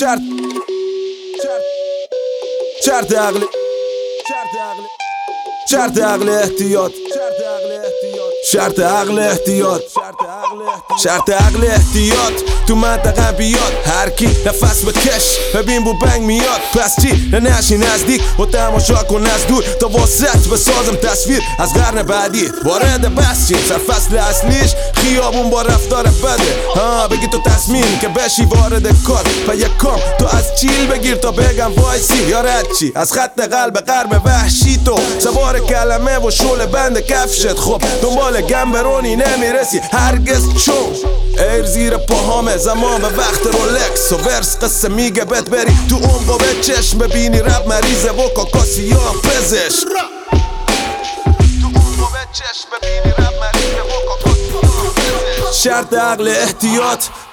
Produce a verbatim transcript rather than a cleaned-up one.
شرط شرط عقل شرط عقل احتیاط شرط عقل احتیاط شرط عقل احتیاط تو منطقه بیاد هر کی نفس بکش ببین بو بنگ میاد پس چی نشی نزدیک و تماشا کن از دور تا واسط بسازم تصویر از قرن بعدی وارد بس چیم سر فصل اصلیش خیابون با رفتار بده ها بگی تو تصمیم که بشی وارد کار و یک کام تو از چیل بگیر تا بگم وایسی یا رد چی از خط قلب قرب وحشی تو سوار کلمه و شل بند کفشت خب دنبال گمبرونی نمیرسی هرگز چون ایر زیر پاهامه زمان به وقت رولکس و ورس قصه میگه بد بری تو عمق و به چشم ببینی رب مریضه و کاکاسیا پزش تو عمق و به چشم ببینی رب مریضه و کاکاسیا پزش شرط عقل احتیاط